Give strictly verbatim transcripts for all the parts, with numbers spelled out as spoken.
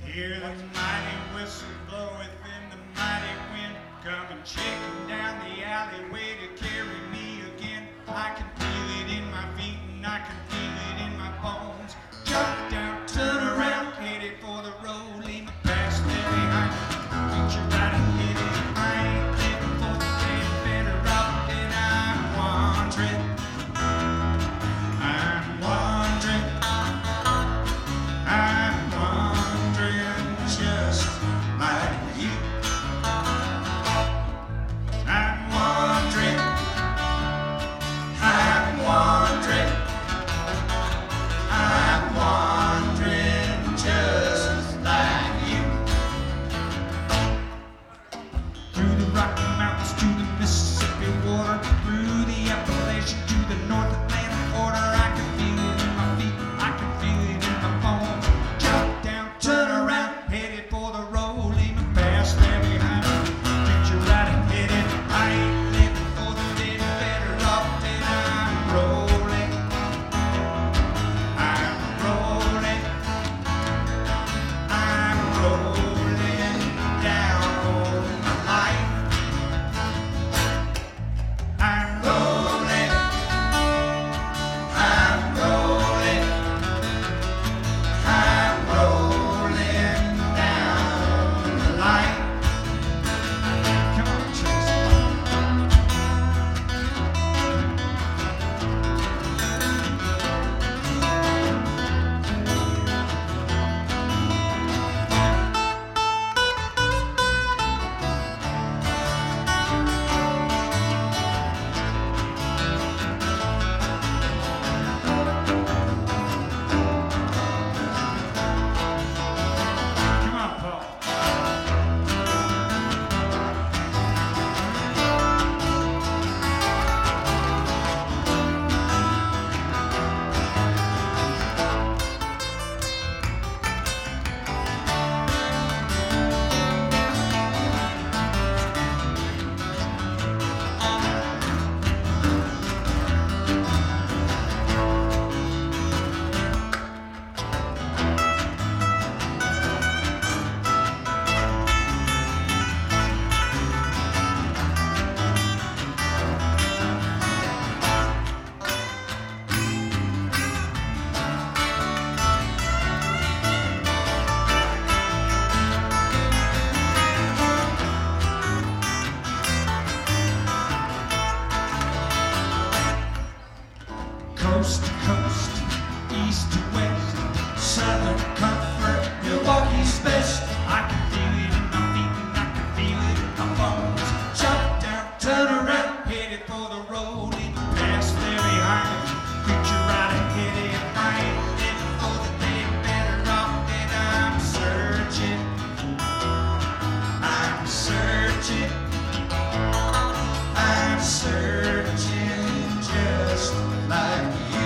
Hear the mighty whistle bloweth in the mighty wind, coming shaking down the alleyway to carry me again. I can feel it in my feet and I can feel it in my bones. Jump down, turn around, headed for the road, leave me past there behind. Reach your right and hit it. I ain't living for the day, better off than I'm wandering. I'm wandering. I'm wandering just like you. I'm wandering. I'm wandering. I'm wandering just like you. Through the Rocky Mountains to the Mississippi water, through the Appalachian to the North Atlantic border. I can feel it in my feet, I can feel it in my bones. Jump down, turn around, headed for the road, leave me past there behind me. Picture right and hit it. I ain't living for the day, better off than I'm rolling. I'm rolling. I'm rolling down my life. I'm rolling. I'm rolling. I'm rolling down the line. Come on, Chase. Come on, Paul. Coast to coast, east to west, southern comfort, Milwaukee's best. I can feel it in my feet and I can feel it in my bones. Jump down, turn around, headed for the road, leave me past there behind me. Picture right and hit it. I ain't living for the day, better off than I'm searching. I'm searching. I'm searching just like you.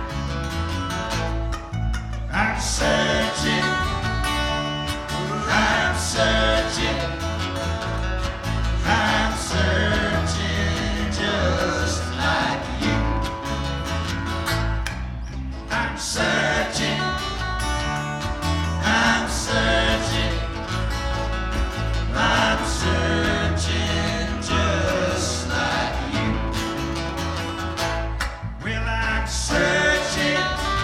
I'm searching. I'm searching. I'm searching just like you. I'm searching. I'm searching. I'm searching just like you. Well, I'm searching.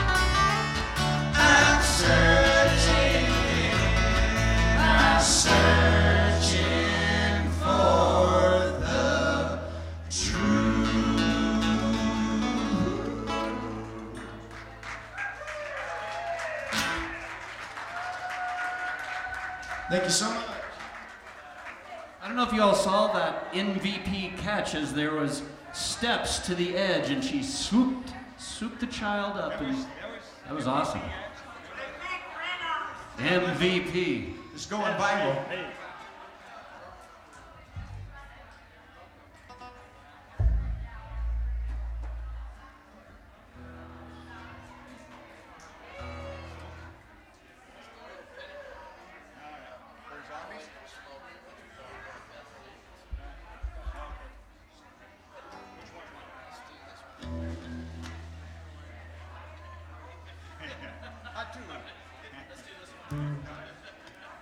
I'm searching. I'm searching for the truth. Thank you so much. I don't know if you all saw that M V P catch as there was steps to the edge and she swooped, swooped the child up, and that was awesome. M V P. It's going viral. I do. Let's do this one.